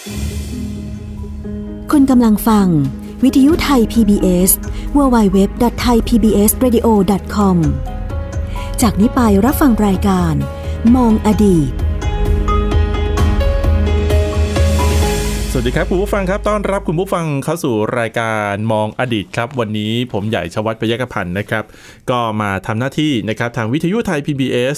คุณกำลังฟังวิทยุไทย PBS www.thaipbsradio.com จากนี้ไปรับฟังรายการมองอดีตสวัสดีครับคุณผู้ฟังครับต้อนรับคุณผู้ฟังเข้าสู่รายการมองอดีตครับวันนี้ผมใหญ่ชวัฒน์ พยัคฆพันธ์นะครับก็มาทำหน้าที่นะครับทางวิทยุไทย PBS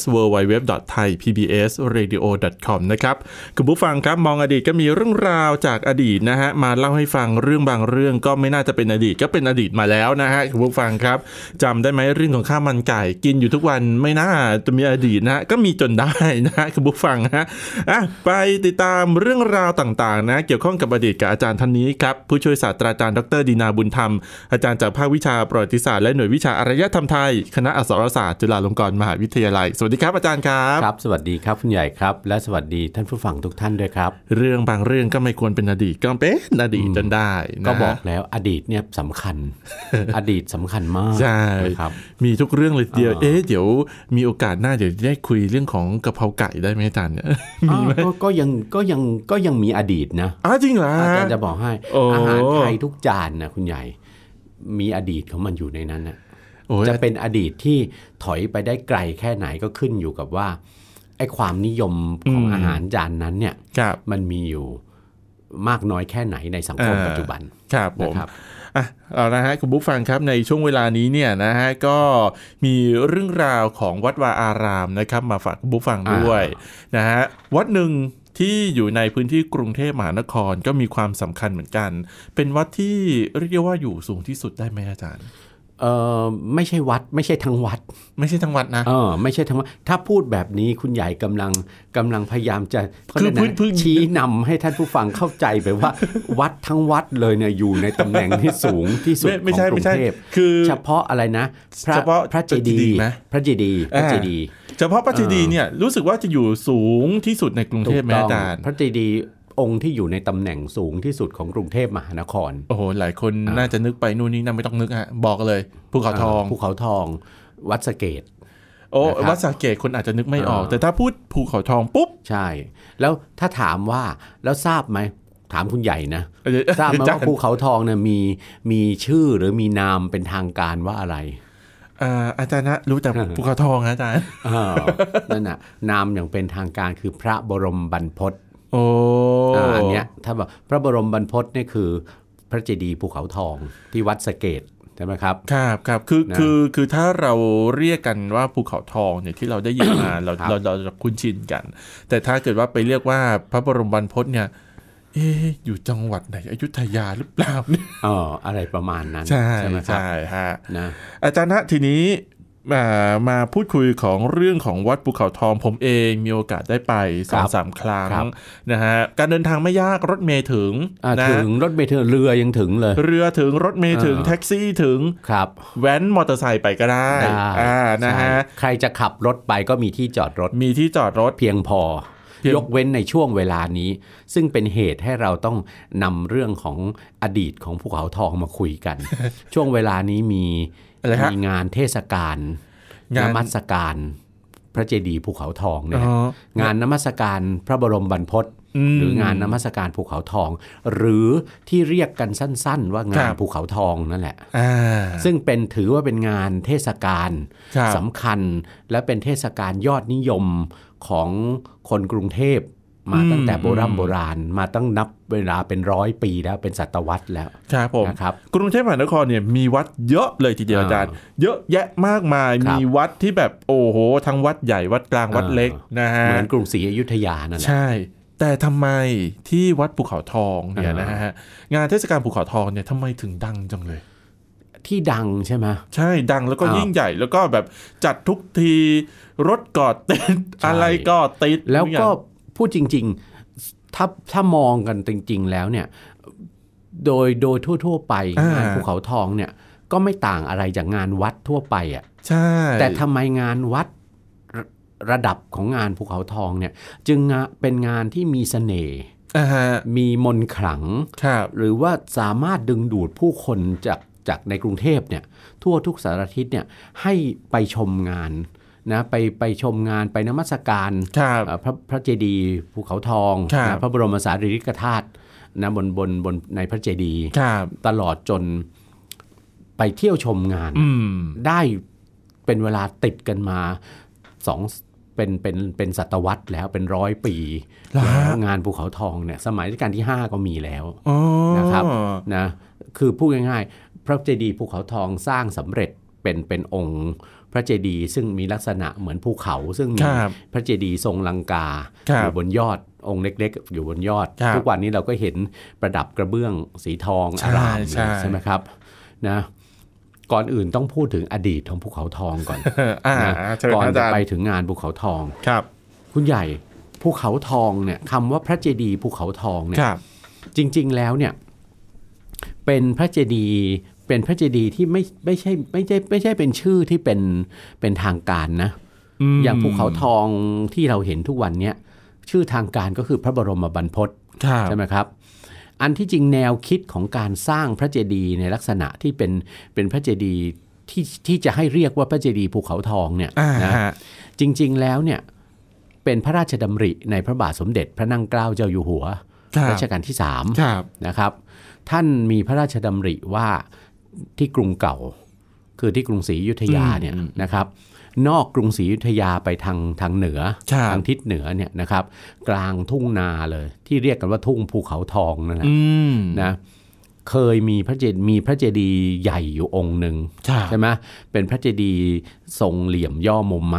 www.thaipbsradio.com นะครับคุณผู้ฟังครับมองอดีตก็มีเรื่องราวจากอดีตนะฮะมาเล่าให้ฟังเรื่องบางเรื่องก็ไม่น่าจะเป็นอดีตก็เป็นอดีตมาแล้วนะฮะคุณผู้ฟังครับจำได้ไหมเรื่องของข้าวมันไก่กินอยู่ทุกวันไม่น่าจะมีอดีตนะก็มีจนได้นะฮะคุณผู้ฟังฮะไปติดตามเรื่องราวต่างๆนะเกี่ยวข้องกับอดีตกับอาจารย์ท่านนี้ครับผู้ช่วยศาสตราจารย์ดร.ดีนาบุญธรรมอาจารย์จากภาควิชาประวัติศาสตร์และหน่วยวิชาอารยธรรมไทยคณะอักษรศาสตร์จุฬาลงกรณ์มหาวิทยาลัยสวัสดีครับอาจารย์ครับครับสวัสดีครับคุณใหญ่ครับและสวัสดีท่านผู้ฟังทุกท่านด้วยครับเรื่องบางเรื่องก็ไม่ควรเป็นอดีตก็เป็นอดีตจนได้นะก็บอกแล้วอดีตเนี่ยสำคัญ อดีตสำคัญมากใช่ครับมีทุกเรื่องเลยเดียวเดี๋ยวมีโอกาสหน้าเดี๋ยวได้คุยเรื่องของกะเพราไก่ได้ไหมอาจารย์เนี่ยมีไหมก็ยังมีอดีตนะจริงเหรออาจารย์จะบอกให้อาหารไทยทุกจานนะคุณใหญ่มีอดีตของมันอยู่ในนั้นนะจะเป็นอดีตที่ถอยไปได้ไกลแค่ไหนก็ขึ้นอยู่กับว่าไอ้ความนิยมของอาหารจานนั้นเนี่ยมันมีอยู่มากน้อยแค่ไหนในสังคมปัจจุบันครับผมเอาละฮะคุณผู้ฟังครับในช่วงเวลานี้เนี่ยนะฮะก็มีเรื่องราวของวัดวาอารามนะครับมาฝากคุณผู้ฟังด้วยนะฮะวัดหนึ่งที่อยู่ในพื้นที่กรุงเทพมหานครก็มีความสำคัญเหมือนกันเป็นวัดที่เรียกว่าอยู่สูงที่สุดได้ไหมอาจารย์ไม่ใช่วัดไม่ใช่ทั้งวัดไม่ใช่ทั้งวัดนะไม่ใช่ทั้งวัดถ้าพูดแบบนี้คุณใหญ่กำลังพยายามจะคือชี้นำให้ท่านผู้ฟังเข้าใจไปว่า วัดทั้งวัดเลยเนี่ยอยู่ในตำแหน่งที่สูงที่สุดของกรุงเทพคือเฉพาะอะไรนะพระเจดีย์พระเจดีย์เฉพาะพระเจดีย์เนี่ยรู้สึกว่าจะอยู่สูงที่สุดในกรุงเทพแม่อาจารย์พระเจดีย์องค์ที่อยู่ในตำแหน่งสูงที่สุดของกรุงเทพมหานครโอ้โหหลายคนน่าจะนึกไปนู่นนี่นั่นไม่ต้องนึกฮะบอกเลยภูเขาทองวัดสะเกษวัดสะเกษคนอาจจะนึกไม่ออกแต่ถ้าพูดภูเขาทองปุ๊บใช่แล้วถ้าถามว่าแล้วทราบไหมถามคุณใหญ่นะทราบไหมว่าภูเขาทองเนี่ยมีชื่อหรือมีนามเป็นทางการว่าอะไรอาจารย์นะรู้แต่ภูเขาทองอาจารย์นั่นน่ะนามอย่างเป็นทางการคือพระบรมบรรพตอันเนี้ยถ้าบอกพระบรมบรรพตนี่คือพระเจดีย์ภูเขาทองที่วัดสะเกษใช่ไหมครับครับคือถ้าเราเรียกกันว่าภูเขาทองเนี่ยที่เราได้ยินมาเราจะคุ้นชินกันแต่ถ้าเกิดว่าไปเรียกว่าพระบรมบรรพตเนี่ยอยู่จังหวัดไหนอยุธยาหรือเปล่าเนี่ยอะไรประมาณนั้นใช่ไหมครับใช่ฮะนะอาจารย์นะทีนี้มาพูดคุยของเรื่องของวัดภูเขาทองผมเองมีโอกาสได้ไป 2-3 ครั้งนะฮะการเดินทางไม่ยากรถเมล์ถึงรถเมล์ถึงเรือยังถึงเลยเรือถึงรถเมล์ถึงแท็กซี่ถึงแว้นมอเตอร์ไซค์ไปก็ได้นะฮะใครจะขับรถไปก็มีที่จอดรถเพียงพอยกเว้นในช่วงเวลานี้ซึ่งเป็นเหตุให้เราต้องนำเรื่องของอดีตของภูเขาทองมาคุยกัน ช่วงเวลานี้มีงานเทศกาลนมัสการพระเจดีย์ภูเขาทองเนี่ยงานนมัสการพระบรมบรรพตหรืองานนมัสการภูเขาทองหรือที่เรียกกันสั้นๆว่างานภูเขาทองนั่นแหละซึ่งถือว่าเป็นงานเทศกาลสำคัญและเป็นเทศกาลยอดนิยมของคนกรุงเทพมาตั้งแต่โบราณมาตั้งนับเวลาเป็น100 ปีแล้วเป็นศตวรรษแล้วครับผมนะครับกรุงเทพมหานครเนี่ยมีวัดเยอะเลยทีเดียวอาจารย์เยอะแยะมากมายมีวัดที่แบบโอ้โหทั้งวัดใหญ่วัดกลางวัดเล็กนะฮะเหมือนกรุงศรีอยุธยานั่นแหละใช่แต่ทำไมที่วัดภูเขาทองเนี่ยนะฮะงานเทศกาลภูเขาทองเนี่ยทำไมถึงดังจังเลยที่ดังใช่ไหมใช่ดังแล้วก็ยิ่งใหญ่แล้วก็แบบจัดทุกทีรถกอดติดอะไรก็ติดแล้วก็พูดจริงๆถ้ามองกันจริงๆแล้วเนี่ยโดยทั่วๆไปงานภูเขาทองเนี่ยก็ไม่ต่างอะไรจากงานวัดทั่วไปอ่ะใช่แต่ทำไมงานวัดระดับของงานภูเขาทองเนี่ยจึงเป็นงานที่มีเสน่ห์มีมนต์ขลังหรือว่าสามารถดึงดูดผู้คนจากในกรุงเทพเนี่ยทั่วทุกสารทิศเนี่ยให้ไปชมงานนะไปชมงานไปนมัสการพระเจดีย์ภูเขาทองนะพระบรมสารีริกธาตุนะบนในพระเจดีย์ตลอดจนไปเที่ยวชมงานได้เป็นเวลาติดกันมาเป็นศตวรรษแล้วเป็น100 ปีแล้วงานภูเขาทองเนี่ยสมัยรัชกาลที่5ก็มีแล้วนะครับนะคือพูดง่ายๆพระเจดีย์ภูเขาทองสร้างสำเร็จเป็นองค์พระเจดีย์ซึ่งมีลักษณะเหมือนภูเขาซึ่งมีพระเจดีย์ทรงลังกาอยู่บนยอดองค์เล็กๆอยู่บนยอดทุกวันนี้เราก็เห็นประดับกระเบื้องสีทองอร่ามใช่ไหมครับนะก่อนอื่นต้องพูดถึงอดีตของภูเขาทองก่อนก่อนจะไปถึงงานภูเขาทองคุณใหญ่ภูเขาทองเนี่ยคำว่าพระเจดีย์ภูเขาทองเนี่ยจริงๆแล้วเนี่ยเป็นพระเจดีย์ที่ไม่ใช่เป็นชื่อที่เป็นทางการนะอย่างภูเขาทองที่เราเห็นทุกวันนี้ชื่อทางการก็คือพระบรมบรรพตใช่ไหมครับอันที่จริงแนวคิดของการสร้างพระเจดีย์ในลักษณะที่เป็นพระเจดีย์ที่จะให้เรียกว่าพระเจดีย์ภูเขาทองเนี่ยนะจริงๆแล้วเนี่ยเป็นพระราชดำริในพระบาทสมเด็จพระนั่งเกล้าเจ้าอยู่หัวรัชกาลที่3นะครับท่านมีพระราชดำริว่าที่กรุงเก่าคือที่กรุงศรีอยุธยาเนี่ยนะครับนอกกรุงศรีอยุธยาไปทางเหนือทางทิศเหนือเนี่ยนะครับกลางทุ่งนาเลยที่เรียกกันว่าทุ่งภูเขาทองนั่นแหละนะเคยมีพระเจดีย์ใหญ่อยู่องค์หนึ่งใช่ไหมเป็นพระเจดีย์ทรงเหลี่ยมย่อมุมไม้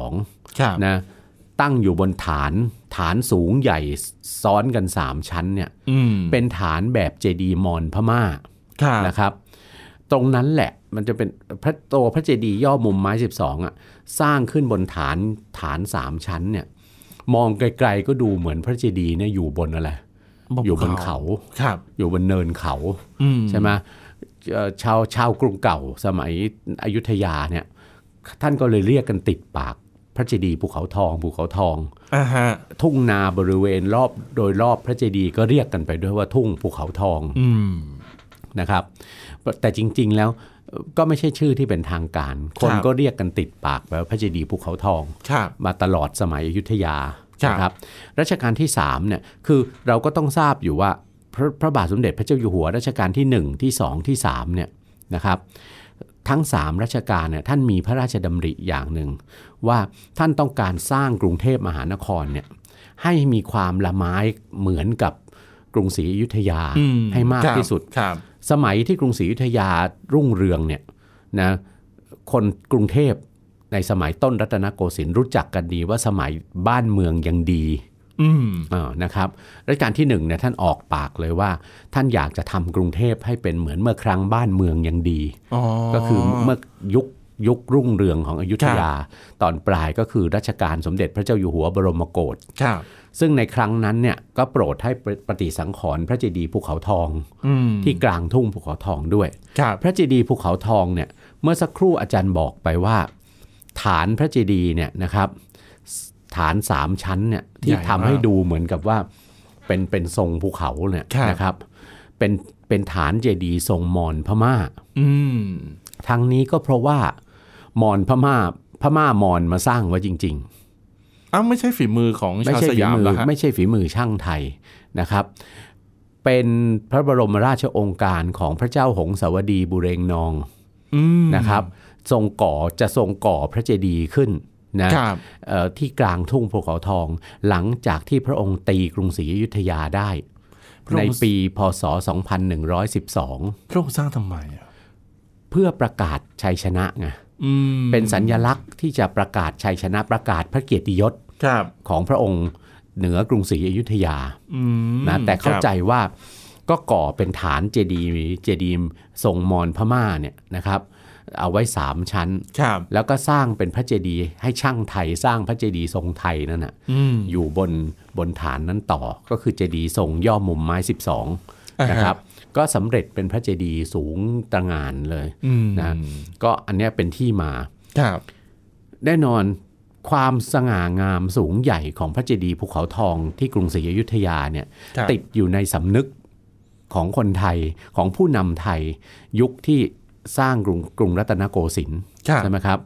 12นะตั้งอยู่บนฐานสูงใหญ่ซ้อนกัน3ชั้นเนี่ยเป็นฐานแบบเจดีย์มอญพม่านะครับตรงนั้นแหละมันจะเป็นพระเจดีย์ย่อมุมไม้12อ่ะสร้างขึ้นบนฐาน3ชั้นเนี่ยมองไกลๆก็ดูเหมือนพระเจดีย์เนี่ยอยู่บนอะไรอยู่บนเขาอยู่บนเนินเขาใช่ไหมชาวกรุงเก่าสมัยอยุธยาเนี่ยท่านก็เลยเรียกกันติดปากพระเจดีย์ภูเขาทองทุ่งนาบริเวณโดยรอบพระเจดีย์ก็เรียกกันไปด้วยว่าทุ่งภูเขาทองนะครับแต่จริงๆแล้วก็ไม่ใช่ชื่อที่เป็นทางการคนก็เรียกกันติดปากว่าพระเจดีย์ภูเขาทองมาตลอดสมัยอยุธยานะครับรัชกาลที่3เนี่ยคือเราก็ต้องทราบอยู่ว่าพระบาทสมเด็จพระเจ้าอยู่หัวรัชกาลที่1ที่2ที่3เนี่ยนะครับทั้ง3รัชกาลเนี่ยท่านมีพระราชดำริอย่างหนึ่งว่าท่านต้องการสร้างกรุงเทพมหานครเนี่ยให้มีความละไม้เหมือนกับกรุงศรีอยุธยาให้มากที่สุดสมัยที่กรุงศรีอยุธยารุ่งเรืองเนี่ยนะคนกรุงเทพในสมัยต้นรัตนโกสินทร์รู้จักกันดีว่าสมัยบ้านเมืองยังดีนะครับรัชกาลที่1เนี่ยท่านออกปากเลยว่าท่านอยากจะทำกรุงเทพให้เป็นเหมือนเมื่อครั้งบ้านเมืองยังดีก็คือเมื่อยุครุ่งเรืองของอยุธยาตอนปลายก็คือรัชกาลสมเด็จพระเจ้าอยู่หัวบรมโกศซึ่งในครั้งนั้นเนี่ยก็โปรดให้ปฏิสังขรณ์พระเจดีย์ภูเขาทองที่กลางทุ่งภูเขาทองด้วยพระเจดีย์ภูเขาทองเนี่ยเมื่อสักครู่อาจารย์บอกไปว่าฐานพระเจดีย์เนี่ยนะครับฐาน3ชั้นเนี่ยที่ทำให้ดูเหมือนกับว่าเป็นทรงภูเขาเนี่ยนะครับเป็นฐานเจดีย์ทรงมอญพม่าทั้งนี้ก็เพราะว่ามอญพม่ามอญมาสร้างไว้จริงๆไม่ใช่ฝีมือของชาวสยามเหรอฮะไม่ใช่ฝีมือช่างไทยนะครับเป็นพระบรมราชโองการของพระเจ้าหงสาวดีบุเรงนองนะครับทรงก่อพระเจดีย์ขึ้นนะที่กลางทุ่งภูเขาทองหลังจากที่พระองค์ตีกรุงศรีอยุธยาได้ในปีพ.ศ. 2112 พระองค์สร้างทำไมเพื่อประกาศชัยชนะไงเป็นสัญลักษณ์ที่จะประกาศชัยชนะประกาศพระเกียรติยศของพระองค์เหนือกรุงศรีอยุธยานะแต่เข้าใจว่าก็ก่อเป็นฐานเจดีย์ทรงมอญพม่าเนี่ยนะครับเอาไว้3ชั้นแล้วก็สร้างเป็นพระเจดีย์ให้ช่างไทยสร้างพระเจดีย์ทรงไทยนั่นนะอยู่บนฐานนั้นต่อก็คือเจดีย์ทรงย่อมุมไม้12นะครับก็สำเร็จเป็นพระเจดีย์สูงตระหง่านเลยนะก็อันนี้เป็นที่มาแน่นอนความสง่างามสูงใหญ่ของพระเจดีย์ภูเขาทองที่กรุงศรีอยุธยาเนี่ยติดอยู่ในสำนึกของคนไทยของผู้นำไทยยุคที่สร้างกรุงรัตนโกสินทร์ใช่ไหมครับ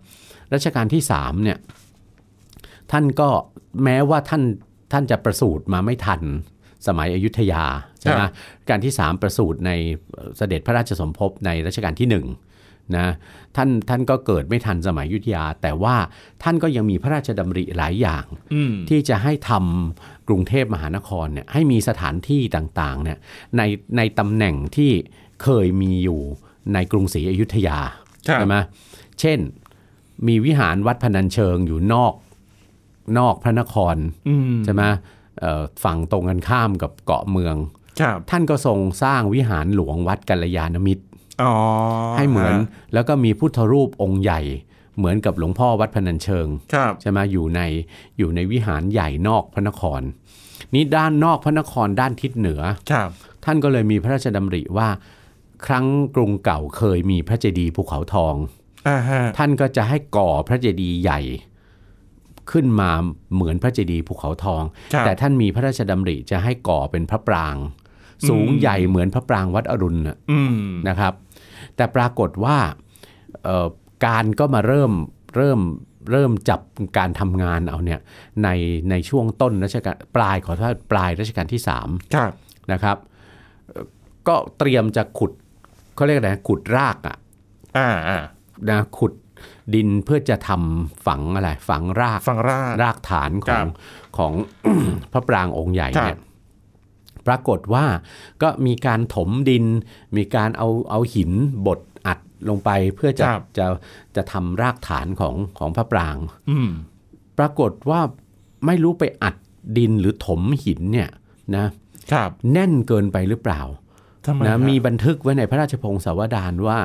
รัชกาลที่3เนี่ยท่านก็แม้ว่าท่านจะประสูติมาไม่ทันสมัยอยุธยาใช่ไหมรัชกาลที่3ประสูติในเสด็จพระราชสมภพในรัชกาลที่1นะท่านก็เกิดไม่ทันสมัยอยุธยาแต่ว่าท่านก็ยังมีพระราชดำริหลายอย่างที่จะให้ทำกรุงเทพมหานครเนี่ยให้มีสถานที่ต่างๆเนี่ยในตำแหน่งที่เคยมีอยู่ในกรุงศรีอยุธยาใช่ไหมเช่นมีวิหารวัดพนัญเชิงอยู่นอกพระนครใช่ไหมฝั่งตรงกันข้ามกับเกาะเมืองท่านก็ทรงสร้างวิหารหลวงวัดกัลยาณมิตรให้เหมือนแล้วก็มีพุทธรูปองค์ใหญ่เหมือนกับหลวงพ่อวัดพนัญเชิงใช่ไหมอยู่ในวิหารใหญ่นอกพระนครนี้ด้านนอกพระนครด้านทิศเหนือท่านก็เลยมีพระราชดำริว่าครั้งกรุงเก่าเคยมีพระเจดีย์ภูเขาทองท่านก็จะให้ก่อพระเจดีย์ใหญ่ขึ้นมาเหมือนพระเจดีย์ภูเขาทองแต่ท่านมีพระราชดำริจะให้ก่อเป็นพระปรางสูงใหญ่เหมือนพระปรางวัดอรุณนะครับแต่ปรากฏว่าการก็มาเริ่มจับการทำงานเอาเนี่ยในช่วงต้นรัชกาลปลายรัชกาลที่3นะครับก็เตรียมจะขุดเขาเรียกอะไรขุดรากนะขุดดินเพื่อจะทำฝังอะไรฝังรากฐานของ พระปรางองค์ใหญ่เนี่ยปรากฏว่าก็มีการถมดินมีการเอาหินบดอัดลงไปเพื่อจะทำรากฐานของพระปรางปรากฏว่าไม่รู้ไปอัดดินหรือถมหินเนี่ยนะแน่นเกินไปหรือเปล่านะมีบันทึกไว้ในพระราชพงศาวดารว่า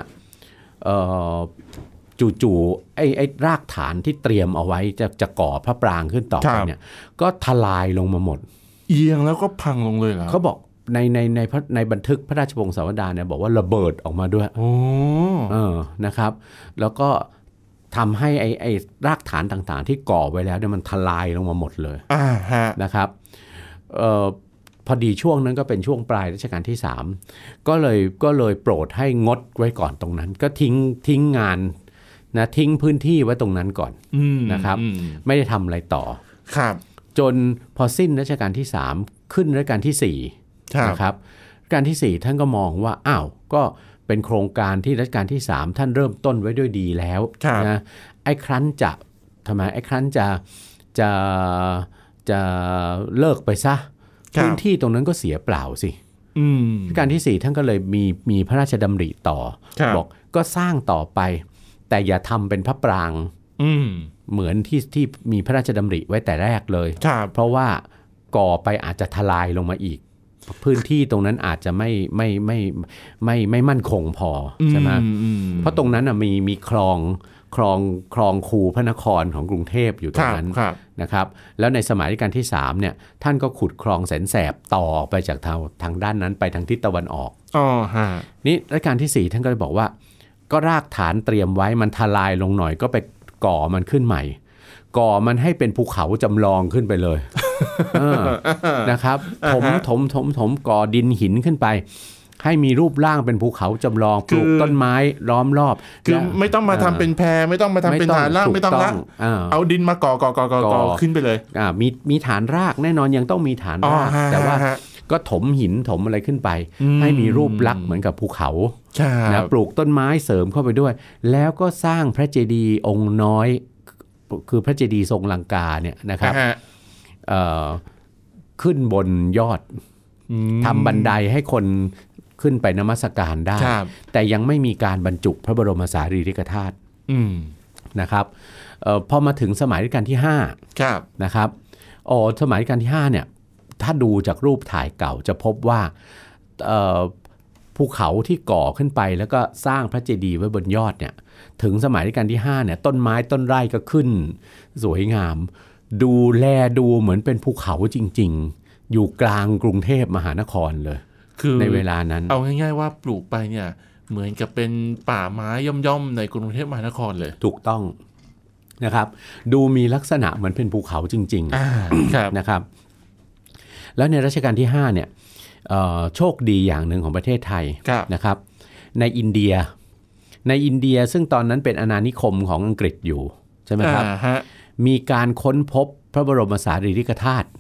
จู่ๆไอ้รากฐานที่เตรียมเอาไว้จะก่อพระปรางขึ้นต่อไปเนี่ยก็ทลายลงมาหมดเอียงแล้วก็พังลงเลยเหรอเขาบอกในบันทึกพระราชพงศาวดารเนี่ยบอกว่าระเบิดออกมาด้วยนะครับแล้วก็ทำให้ไอ้รากฐานต่างๆที่ก่อไว้แล้วเนี่ยมันทลายลงมาหมดเลยนะครับพอดีช่วงนั้นก็เป็นช่วงปลายรัชกาลที่3ก็เลยโปรดให้งดไว้ก่อนตรงนั้นก็ทิ้งงานนะทิ้งพื้นที่ไว้ตรงนั้นก่อนนะครับไม่ได้ทำอะไรต่อจนพอสิ้นรัชกาลที่3ขึ้นรัชกาลที่4นะครับรัชกาลที่4ท่านก็มองว่าอ้าวก็เป็นโครงการที่รัชกาลที่3ท่านเริ่มต้นไว้ด้วยดีแล้วนะไอ้ครั้นจะเลิกไปซะพื้นที่ตรงนั้นก็เสียเปล่าสิรัชกาลที่4ท่านก็เลยมีพระราชดำริต่อบอกก็สร้างต่อไปแต่อย่าทำเป็นพระปรางเหมือนที่มีพระราชดำริไว้แต่แรกเลยเพราะว่าก่อไปอาจจะทลายลงมาอีกพื้นที่ตรงนั้นอาจจะไม่มั่นคงพอใช่ไหมเพราะตรงนั้นมีคลองคูพระนครของกรุงเทพอยู่ตรงนั้นนะครับแล้วในสมัยรัชกาลที่3เนี่ยท่านก็ขุดคลองแสนแสบต่อไปจากทางด้านนั้นไปทางทิศตะวันออกนี่รัชกาลที่4ท่านก็เลยบอกว่าก็รากฐานเตรียมไว้มันทลายลงหน่อยก็ไปก่อมันขึ้นใหม่ก่อมันให้เป็นภูเขาจำลองขึ้นไปเลยนะครับถมก่อดินหินขึ้นไปให้มีรูปร่างเป็นภูเขาจำลองปลูกต้นไม้ล้อมรอบคือไม่ต้องมาทำเป็นแพไม่ต้องมาทำเป็นฐานรากไม่ต้องละเอาดินมาก่อขึ้นไปเลยมีฐานรากแน่นอนยังต้องมีฐานรากแต่ว่าก็ถมหินถมอะไรขึ้นไปให้มีรูปลักษณ์เหมือนกับภูเขานะปลูกต้นไม้เสริมเข้าไปด้วยแล้วก็สร้างพระเจดีย์องค์น้อยคือพระเจดีย์ทรงลังกาเนี่ยนะครับขึ้นบนยอดทำบันไดให้คนขึ้นไปนมัสการได้แต่ยังไม่มีการบรรจุพระบรมสารีริกธาตุนะครับพอมาถึงสมัยรัชกาลที่5นะครับสมัยรัชกาลที่5เนี่ยถ้าดูจากรูปถ่ายเก่าจะพบว่าภูเขาที่ก่อขึ้นไปแล้วก็สร้างพระเจดีย์ไว้บนยอดเนี่ยถึงสมัยรัชกาลที่5เนี่ยต้นไม้ต้นไร่ก็ขึ้นสวยงามดูเหมือนเป็นภูเขาจริงๆอยู่กลางกรุงเทพมหานครเลยคือในเวลานั้นเอาง่ายๆว่าปลูกไปเนี่ยเหมือนกับเป็นป่าไม้ย่อมๆในกรุงเทพมหานครเลยถูกต้องนะครับดูมีลักษณะเหมือนเป็นภูเขาจริงๆนะครับแล้วในรัชกาลที่5เนี่ยโชคดีอย่างหนึ่งของประเทศไทยนะครับในอินเดียซึ่งตอนนั้นเป็นอาณานิคมของอังกฤษอยู่ใช่ไหมครับมีการค้นพบพระบรมสารีริกธาตุ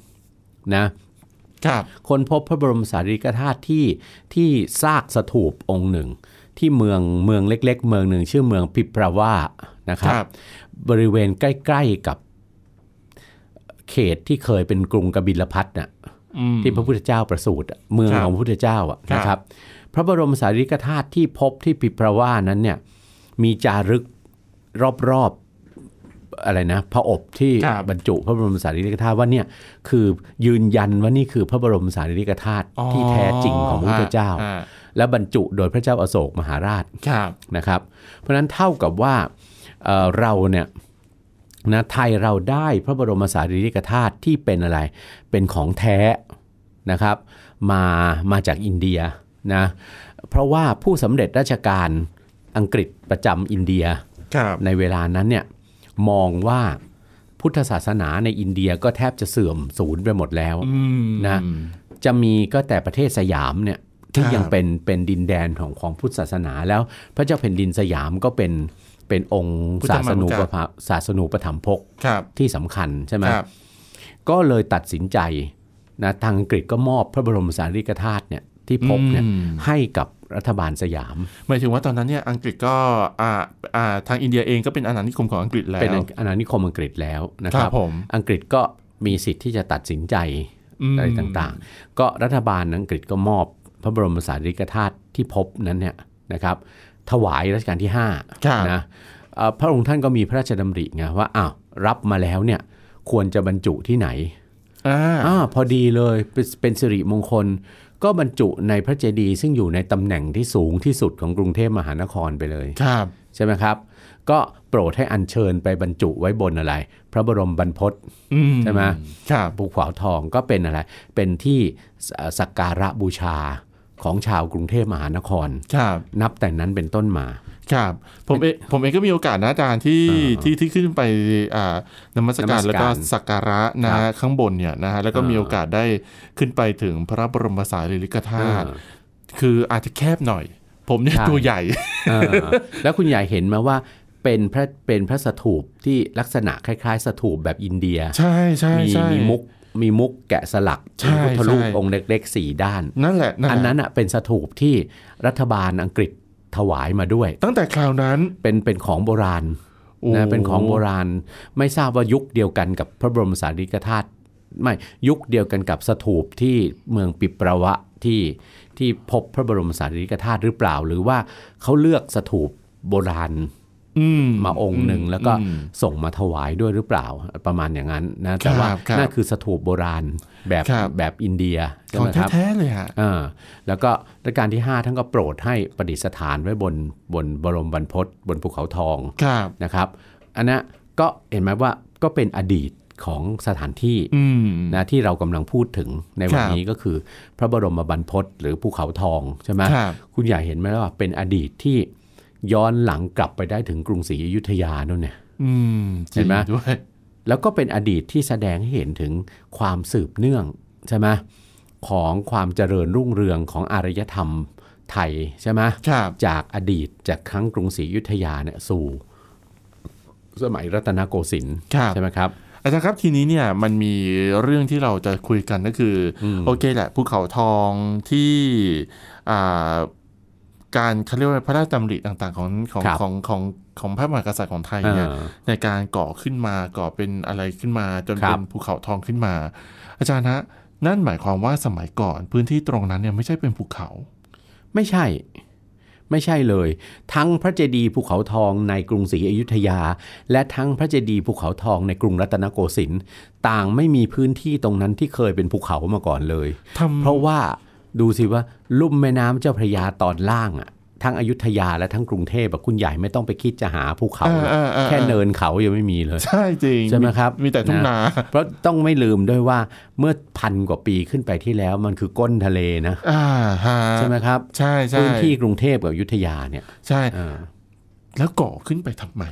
ค้นพบพระบรมสารีริกธาตุที่ซากสถูปองค์หนึ่งที่เมืองเล็กๆเมืองหนึ่งชื่อเมืองปิปราวานะครับบริเวณใกล้ๆกับเขตที่เคยเป็นกรุงกบิลพัสน่ะที่พระพุทธเจ้าประสูติเมืองของพระพุทธเจ้านะครับพระบรมสารีริกธาตุที่พบที่ปิปราวานั้นเนี่ยมีจารึกรอบอะไรนะพระอบที่บรรจุพระบรมสารีริกธาตุว่าเนี่ยคือยืนยันว่านี่คือพระบรมสารีริกธาตุที่แท้จริงของพระพุทธเจ้าและบรรจุโดยพระเจ้าอโศกมหาราชนะครับเพราะฉะนั้นเท่ากับว่าเราเนี่ยนะไทยเราได้พระบรมสารีริกธาตุที่เป็นอะไรเป็นของแท้นะครับมาจากอินเดียนะเพราะว่าผู้สำเร็จราชการอังกฤษประจำอินเดียในเวลานั้นเนี่ยมองว่าพุทธศาสนาในอินเดียก็แทบจะเสื่อมสูญไปหมดแล้วนะจะมีก็แต่ประเทศสยามเนี่ยที่ยังเป็นดินแดนของพุทธศาสนาแล้วพระเจ้าแผ่นดินสยามก็เป็นองค์ศาสนูปถัมภกที่สำคัญใช่ไหมก็เลยตัดสินใจนะทางอังกฤษก็มอบพระบรมสารีริกธาตุเนี่ยที่พบเนี่ยให้กับรัฐบาลสยามหมายถึงว่าตอนนั้นเนี่ยอังกฤษก็ทางอินเดียเองก็เป็นอาณานิคมของอังกฤษแล้วเป็นอาณานิคมอังกฤษแล้วนะครับอังกฤษก็มีสิทธิ์ที่จะตัดสินใจอะไรต่างๆก็รัฐบาลอังกฤษก็มอบพระบรมสารีริกธาตุที่พบนั้นเนี่ยนะครับถวายรัชกาลที่5นะพระองค์ท่านก็มีพระราชดำริไงว่าอ้าวรับมาแล้วเนี่ยควรจะบรรจุที่ไหนพอดีเลยเป็นสิริมงคลก็บรรจุในพระเจดีย์ซึ่งอยู่ในตำแหน่งที่สูงที่สุดของกรุงเทพมหานครไปเลยใช่ไหมครับก็โปรดให้อัญเชิญไปบรรจุไว้บนอะไรพระบรมบรรพตใช่ไหมภูเขาทองก็เป็นอะไรเป็นที่สักการะบูชาของชาวกรุงเทพมหานครนับแต่นั้นเป็นต้นมาครับผมเองก็มีโอกาสนะอาจารย์ที่ขึ้นไปนมัสการแล้วก็สักการะนะข้างบนเนี่ยนะฮะแล้วก็มีโอกาสได้ขึ้นไปถึงพระบรมสารีริกธาตุคืออาจจะแคบหน่อยผมเนี่ยตัวใหญ่แล้วคุณใหญ่เห็นไหมว่าเป็นพระสถูปที่ลักษณะคล้ายๆสถูปแบบอินเดียใช่ใช่มีมุกแกะสลักพุทธรูปองค์เล็กๆ4ด้านนั่นแหละอันนั้นเป็นสถูปที่รัฐบาลอังกฤษถวายมาด้วยตั้งแต่คราวนั้นเป็นของโบราณนะเป็นของโบราณไม่ทราบว่ายุคเดียวกันกับพระบรมสารีริกธาตุไม่ยุคเดียวกันกับสถูปที่เมืองปิปราวะที่พบพระบรมสารีริกธาตุหรือเปล่าหรือว่าเขาเลือกสถูปโบราณมาองค์หนึ่งแล้วก็ส่งมาถวายด้วยหรือเปล่าประมาณอย่างนั้นนะแต่ว่านั่นคือสถูปโบราณแบบอินเดียของแท้ๆเลยฮะแล้วก็รัชกาลที่5ท่านก็โปรดให้ประดิษฐานไว้บนบรมบรรพตบนภูเขาทองนะครับอันนั้นก็เห็นไหมว่าก็เป็นอดีตของสถานที่นะที่เรากำลังพูดถึงในวันนี้ก็คือพระบรมบรรพตหรือภูเขาทองใช่ไหมคุณใหญ่เห็นไหมว่าเป็นอดีตที่ย้อนหลังกลับไปได้ถึงกรุงศรีอยุธยานู่นเนี่ยเห็นไหมแล้วก็เป็นอดีตที่แสดงให้เห็นถึงความสืบเนื่องใช่ไหมของความเจริญรุ่งเรืองของอารยธรรมไทยใช่ไหมจากอดีตจากครั้งกรุงศรีอยุธยาเนี่ยสู่สมัยรัตนโกสินทร์ใช่ไหมครับอาจารย์ครับทีนี้เนี่ยมันมีเรื่องที่เราจะคุยกันก็คือโอเคแหละภูเขาทองที่การเขาเรียกว่าพระราชดำริต่างๆของพระมหากษัตริย์ของไทยเนี่ยในการก่อขึ้นมาก่อเป็นอะไรขึ้นมาจนเป็นภูเขาทองขึ้นมาอาจารย์ฮะนั่นหมายความว่าสมัยก่อนพื้นที่ตรงนั้นเนี่ยไม่ใช่เป็นภูเขาไม่ใช่เลยทั้งพระเจดีย์ภูเขาทองในกรุงศรีอยุธยาและทั้งพระเจดีย์ภูเขาทองในกรุงรัตนโกสินทร์ต่างไม่มีพื้นที่ตรงนั้นที่เคยเป็นภูเขามาก่อนเลยเพราะว่าดูสิว่าลุ่มแม่น้ำเจ้าพระยาตอนล่างทั้งอยุธยาและทั้งกรุงเทพคุณใหญ่ไม่ต้องไปคิดจะหาภูเขาแค่เนินเขายังไม่มีเลยใช่จริงใช่ไหมครับมีแต่ทุ่งนาเพราะต้องไม่ลืมด้วยว่าเมื่อ1,000 กว่าปีขึ้นไปที่แล้วมันคือก้นทะเลนะใช่ไหมครับใช่พื้นที่กรุงเทพกับอยุธยาเนี่ยใช่แล้วก่อขึ้นไปทำไม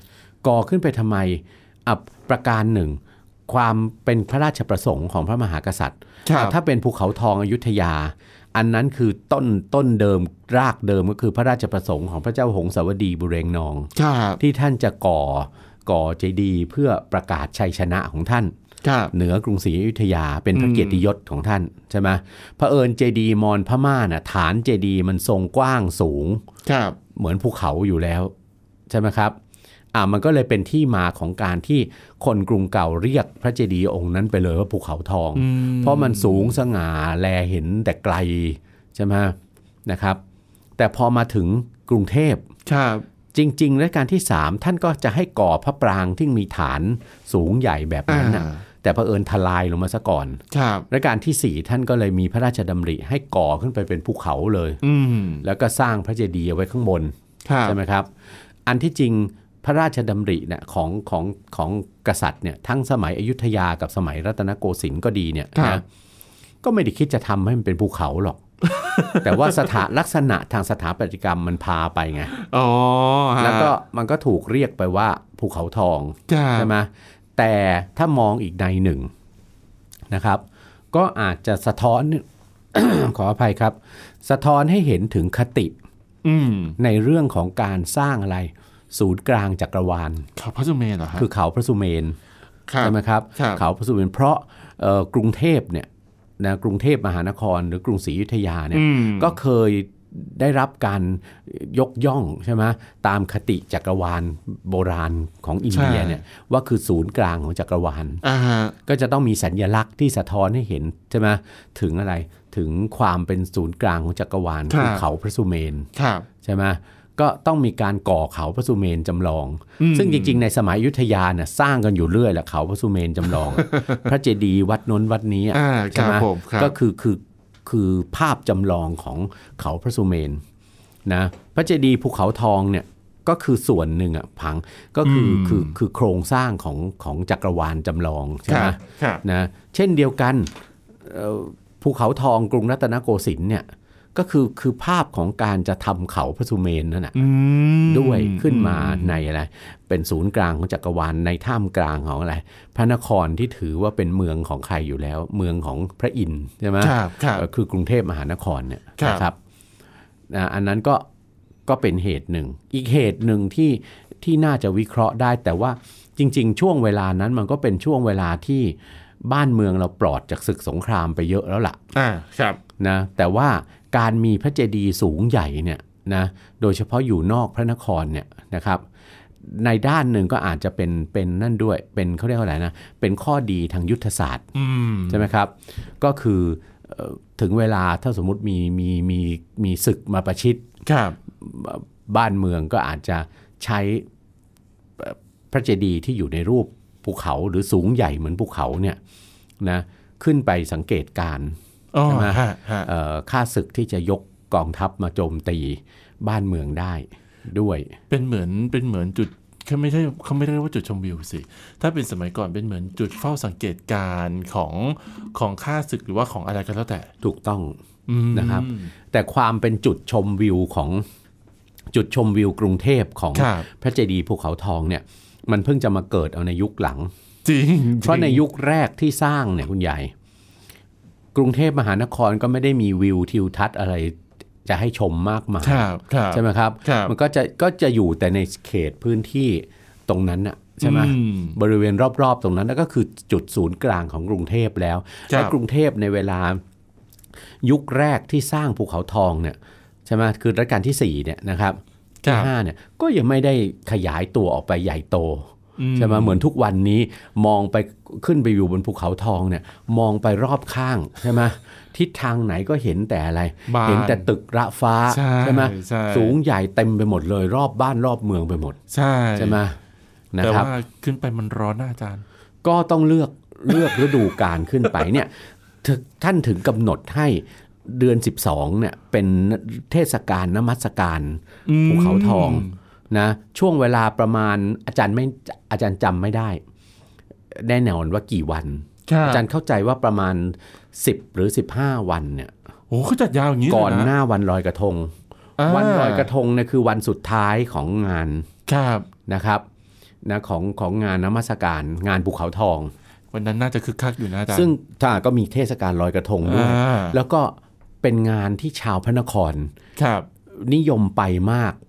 ประการหนึ่งความเป็นพระราชประสงค์ของพระมหากษัตริย์ถ้าเป็นภูเขาทองอยุธยาอันนั้นคือต้นเดิมรากเดิมก็คือพระราชประสงค์ของพระเจ้าหงสาวดีบุเรงนองที่ท่านจะก่อก่อเจดีย์เพื่อประกาศชัยชนะของท่านเหนือกรุงศรีอยุธยาเป็นพระเกียรติยศของท่านใช่ไหมเผอิญเจดีย์มอญพม่าน่ะฐานเจดีย์มันทรงกว้างสูงเหมือนภูเขาอยู่แล้วใช่ไหมครับมันก็เลยเป็นที่มาของการที่คนกรุงเก่าเรียกพระเจดีย์องค์นั้นไปเลยว่าภูเขาทองเพราะมันสูงสง่าแลเห็นแต่ไกลใช่ไหมนะครับแต่พอมาถึงกรุงเทพจริงๆรัชกาลที่3ท่านก็จะให้ก่อพระปรางที่มีฐานสูงใหญ่แบบนั้นนะแต่เผอิญทลายลงมาซะก่อนรัชกาลที่4ท่านก็เลยมีพระราชดำริให้ก่อขึ้นไปเป็นภูเขาเลยแล้วก็สร้างพระเจดีย์ไว้ข้างบนใช่ไหมครับอันที่จริงพระราชดำริเนี่ยของกษัตริย์เนี่ยทั้งสมัยอยุธยากับสมัยรัตนโกสินทร์ก็ดีเนี่ยนะก็ไม่ได้คิดจะทำให้มันเป็นภูเขาหรอก แต่ว่าลักษณะทางสถาปัตยกรรมมันพาไปไงแล้วก็มันก็ถูกเรียกไปว่าภูเขาทองใช่ไหมแต่ถ้ามองอีกในหนึ่งนะครับก็อาจจะสะท้อน ขออภัยครับสะท้อนให้เห็นถึงคติในเรื่องของการสร้างอะไรศูนย์กลางจักรวาลเขาพระสุเมนเหรอฮะคือเขาพระสุเมนใช่ไหมครับเขาพระสุเมนเพราะกรุงเทพเนี่ยนะกรุงเทพมหานครหรือกรุงศรีอยุธยาเนี่ยก็เคยได้รับการยกย่องใช่ไหมตามคติจักรวาลโบราณของอินเดียเนี่ยว่าคือศูนย์กลางของจักรวาลก็จะต้องมีสัญลักษณ์ที่สะท้อนให้เห็นใช่ไหมถึงอะไรถึงความเป็นศูนย์กลางของจักรวาลคือเขาพระสุเมนใช่ไหมก็ต้องมีการก่อเขาพระสุเมนจำลองซึ่งจริงๆในสมัยอยุธยาเนี่ยสร้างกันอยู่เรื่อยแหละเขาพระสุเมนจำลอง พระเจดีย์วัดน้นวัดนี้ใช่ไหมก็คือภาพจำลองของเขาพระสุเมนนะพระเจดีย์ภูเขาทองเนี่ยก็คือส่วนหนึ่งผังก็คือโครงสร้างของจักรวาลจำลองใช่ไหมนะเช่นเดียวกันภูเขาทองกรุงรัตนโกสินทร์เนี่ยก็คือภาพของการจะทำเขาพระสุเมนนั่นแหละด้วยขึ้นมาในอะไรเป็นศูนย์กลางของจักรวาลในท่ามกลางของอะไรพระนครที่ถือว่าเป็นเมืองของใครอยู่แล้วเมืองของพระอินทร์ใช่ไหมคือกรุงเทพมหานครเนี่ยนะครับอันนั้นก็เป็นเหตุหนึ่งอีกเหตุหนึ่งที่น่าจะวิเคราะห์ได้แต่ว่าจริงๆช่วงเวลานั้นมันก็เป็นช่วงเวลาที่บ้านเมืองเราปลอดจากศึกสงครามไปเยอะแล้วล่ะนะแต่ว่าการมีพระเจดีย์สูงใหญ่เนี่ยนะโดยเฉพาะอยู่นอกพระนครเนี่ยนะครับในด้านหนึ่งก็อาจจะเป็นนั่นด้วยเป็นเขาเรียกว่าอะไรนะเป็นข้อดีทางยุทธศาสตร์ใช่ไหมครับก็คือถึงเวลาถ้าสมมุติมีศึกมาประชิดบ้านเมืองก็อาจจะใช้พระเจดีย์ที่อยู่ในรูปภูเขาหรือสูงใหญ่เหมือนภูเขาเนี่ยนะขึ้นไปสังเกตการใช่ไหมค่าศึกที่จะยกกองทัพมาโจมตีบ้านเมืองได้ด้วยเป็นเหมือนจุดเขาไม่ได้เรียกว่าจุดชมวิวสิถ้าเป็นสมัยก่อนเป็นเหมือนจุดเฝ้าสังเกตการของค่าศึกหรือว่าของอะไรก็แล้วแต่ถูกต้องนะครับแต่ความเป็นจุดชมวิวของจุดชมวิวกรุงเทพของพระเจดีย์ภูเขาทองเนี่ยมันเพิ่งจะมาเกิดเอาในยุคหลังจริงเพราะในยุคแรกที่สร้างเนี่ยคุณใหญ่กรุงเทพมหานครก็ไม่ได้มีวิวทิวทัศน์อะไรจะให้ชมมากมายใช่ไหมครับมันก็จะอยู่แต่ในเขตพื้นที่ตรงนั้นน่ะใช่ไหมบริเวณรอบๆตรงนั้นนั่นก็คือจุดศูนย์กลางของกรุงเทพแล้วและกรุงเทพในเวลายุคแรกที่สร้างภูเขาทองเนี่ยใช่ไหมคือรัชกาลที่4เนี่ยนะครับที่5เนี่ยก็ยังไม่ได้ขยายตัวออกไปใหญ่โตใช่ไหมเหมือนทุกวันนี้มองไปขึ้นไปอยู่บนภูเขาทองเนี่ยมองไปรอบข้างใช่ไหมทิศทางไหนก็เห็นแต่อะไรเห็นแต่ตึกระฟ้าใช่ไหมสูงใหญ่เต็มไปหมดเลยรอบบ้านรอบเมืองไปหมดใช่ไหมนะครับแต่ว่าขึ้นไปมันร้อนนะอาจารย์ก็ต้องเลือกฤดูกาลขึ้นไปเนี่ยท่านถึงกำหนดให้เดือน12เนี่ยเป็นเทศกาลนมัสการภูเขาทองนะช่วงเวลาประมาณอาจารย์จำไม่ได้แน่นอนว่ากี่วันอาจารย์เข้าใจว่าประมาณ10หรือ15วันเนี่ยโอ้เขาจัดยาวอย่างนี้ก่อนหน้าวันลอยกระทงวันลอยกระทงเนี่ยคือวันสุดท้ายของงานนะครับนะของงานนมัสการงานภูเขาทองวันนั้นน่าจะคึกคักอยู่นะอาจารย์ซึ่งก็มีเทศกาลลอยกระทงด้วยแล้วก็เป็นงานที่ชาวพระนครนิยมไปมาก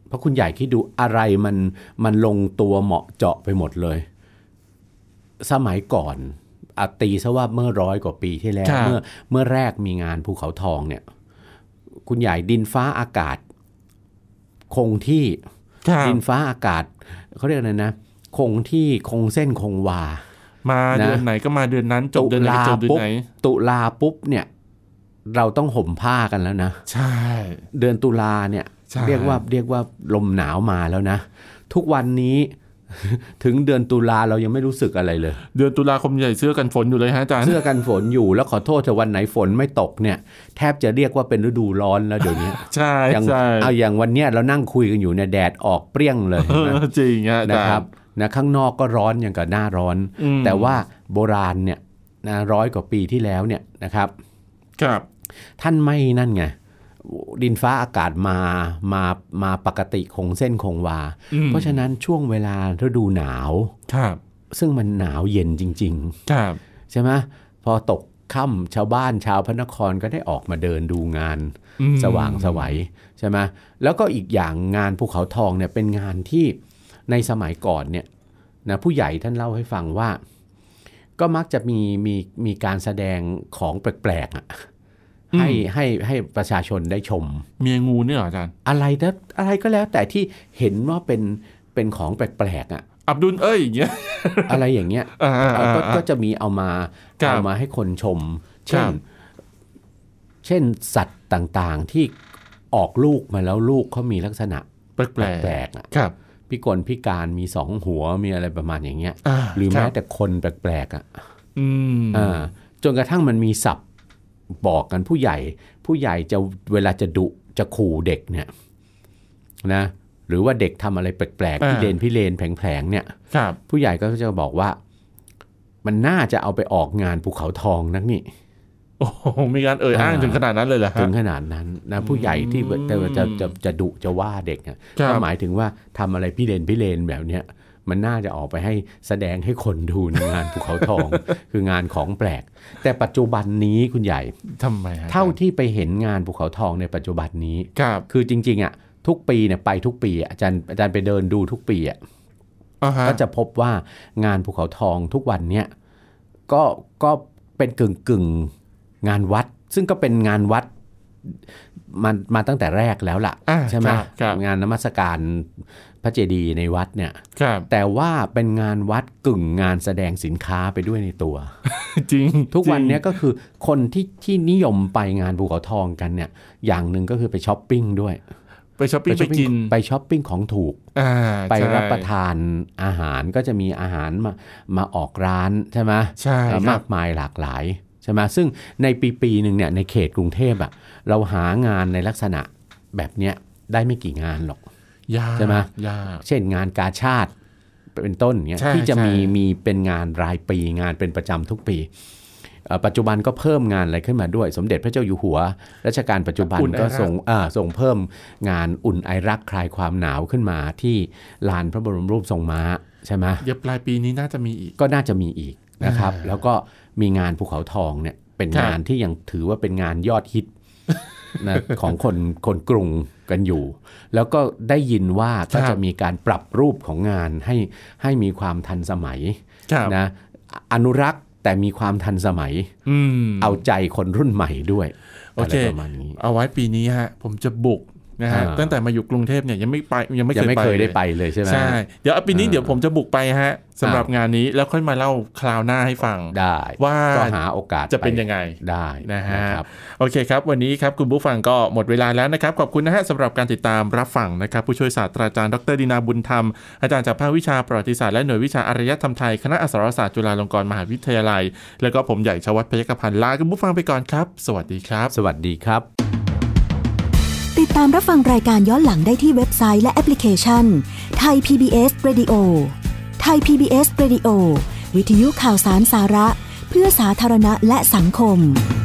เพราะคุณใหญ่คิดดูอะไรมันลงตัวเหมาะเจาะไปหมดเลยสมัยก่อนตีซะว่าเมื่อ100 กว่าปีที่แล้วเมื่อแรกมีงานภูเขาทองเนี่ยคุณใหญ่ดินฟ้าอากาศคงที่ดินฟ้าอากาศเขาเรียกอะไรนะคงที่คงเส้นคงวามาเดือนไหนก็มาเดือนนั้นจบเดือนไหนจบเดือนไหนตุลาปุ๊บเนี่ยเราต้องห่มผ้ากันแล้วนะใช่เดือนตุลาเนี่ยเรียกว่าลมหนาวมาแล้วนะทุกวันนี้ถึงเดือนตุลาเรายังไม่รู้สึกอะไรเลยเดือนตุลาคมใหญ่เสื้อกันฝนอยู่เลยฮะอาจารย์เสื้อกันฝนอยู่แล้วขอโทษแต่วันไหนฝนไม่ตกเนี่ยแทบจะเรียกว่าเป็นฤดูร้อนแล้วเดี๋ยวนี้ใช่เอาอย่างวันเนี้ยเรานั่งคุยกันอยู่เนี่ยแดดออกเปรี้ยงเลยจริงนะครับนะข้างนอกก็ร้อนอย่างกับหน้าร้อนแต่ว่าโบราณเนี่ยนะ100 กว่าปีที่แล้วเนี่ยนะครับท่านไม่นั่นไงดินฟ้าอากาศมาปกติคงเส้นคงวาเพราะฉะนั้นช่วงเวลาฤดูหนาวซึ่งมันหนาวเย็นจริงๆใช่ไหมพอตกค่ำชาวบ้านชาวพระนครก็ได้ออกมาเดินดูงานสว่างไสวใช่ไหมแล้วก็อีกอย่างงานภูเขาทองเนี่ยเป็นงานที่ในสมัยก่อนเนี่ยนะผู้ใหญ่ท่านเล่าให้ฟังว่าก็มักจะมีการแสดงของแปลกๆให้ประชาชนได้ชมเมียงูเนี่ยเหรออาจารย์อะไรก็แล้วแต่ที่เห็นว่าเป็นของแปลกๆอับดุลอย่างเงี้ยอะไรอย่างเงี้ยก็จะมีเอามาให้คนชมเช่นสัตว์ต่างๆที่ออกลูกมาแล้วลูกเขามีลักษณะแปลกๆพิกลพิการมี2 หัวมีอะไรประมาณอย่างเงี้ยหรือแม้แต่คนแปลกๆจนกระทั่งมันมีศัพท์บอกกันผู้ใหญ่จะเวลาจะดุจะขู่เด็กเนี่ยนะหรือว่าเด็กทำอะไรแปลกๆพี่เลนแผลงๆเนี่ยผู้ใหญ่ก็จะบอกว่ามันน่าจะเอาไปออกงานภูเขาทองนักนี่โอ้มีการอ้างถึงขนาดนั้นเลยเหรอถึงขนาดนั้นนะผู้ใหญ่ที่จะดุจะว่าเด็กเนี่ยก็หมายถึงว่าทำอะไรพี่เลนแบบเนี้ยมันน่าจะออกไปให้แสดงให้คนดูในงานภูเขาทอง คืองานของแปลกแต่ปัจจุบันนี้คุณใหญ่ทำไมเท่าที่ไปเห็นงานภูเขาทองในปัจจุบันนี้คือจริงๆทุกปีเนี่ยไปทุกปีอาจารย์ไปเดินดูทุกปีก็จะพบว่างานภูเขาทองทุกวันเนี่ยก็เป็นกึ่งงานวัดซึ่งก็เป็นงานวัดมาตั้งแต่แรกแล้วล่ะใช่ไหมงานนมัสการพระเจดีย์ในวัดเนี่ยแต่ว่าเป็นงานวัดกึ่งงานแสดงสินค้าไปด้วยในตัวจริงทุกวันนี้ก็คือคนที่นิยมไปงานภูเขาทองกันเนี่ยอย่างหนึ่งก็คือไปช้อปปิ้งด้วยไปช้อปปิ้งไปกินไปช้อปปิ้งของถูกไปรับประทานอาหารก็จะมีอาหารมาออกร้านใช่ไหมใช่มากมายหลากหลายใช่ไหมซึ่งในปีหนึ่งเนี่ยในเขตกรุงเทพเราหางานในลักษณะแบบเนี้ยได้ไม่กี่งานหรอกใช่ไหมเช่นงานกาชาติเป็นต้นเงี้ยที่จะมีเป็นงานรายปีงานเป็นประจำทุกปีปัจจุบันก็เพิ่มงานอะไรขึ้นมาด้วยสมเด็จพระเจ้าอยู่หัวรัชกาลปัจจุบันก็ส่งเพิ่มงานอุ่นไอรักคลายความหนาวขึ้นมาที่ลานพระบรมรูปทรงม้าใช่ไหมเดี๋ยวปลายปีนี้น่าจะมีอีกก็น่าจะมีอีกนะครับแล้วก็มีงานภูเขาทองเนี่ยเป็นงานที่ยังถือว่าเป็นงานยอดฮิตนะของคนกรุงกันอยู่แล้วก็ได้ยินว่าก็จะมีการปรับรูปของงานให้มีความทันสมัยนะอนุรักษ์แต่มีความทันสมัยเอาใจคนรุ่นใหม่ด้วยอะไรประมาณนี้เอาไว้ปีนี้ฮะผมจะบุกนะฮะตั้งแต่มาอยู่กรุงเทพเนี่ยยังไม่เคยได้ไปเลยใช่ไหมใช่เดี๋ยวปีนี้เดี๋ยวผมจะบุกไปฮะสำหรับงานนี้แล้วค่อยมาเล่าคราวหน้าให้ฟังได้ว่าก็หาโอกาสจะเป็นยังไงได้นะฮะโอเคครับวันนี้ครับคุณผู้ฟังก็หมดเวลาแล้วนะครับขอบคุณนะฮะสำหรับการติดตามรับฟังนะครับผู้ช่วยศาสตราจารย์ดร.ดินาบุญธรรมอาจารย์จากภาควิชาประวัติศาสตร์และหน่วยวิชาอารยธรรมไทยคณะอักษรศาสตร์จุฬาลงกรณ์มหาวิทยาลัยแล้วก็ผมใหญ่ชวัฒน์พยัคฆพันธ์ลาคุณผู้ฟังไปก่อนครับสวัสดีครับสวัสดีครับติดตามรับฟังรายการย้อนหลังได้ที่เว็บไซต์และแอปพลิเคชัน Thai PBS Radio Thai PBS Radio วิทยุข่าวสารสาระเพื่อสาธารณะและสังคม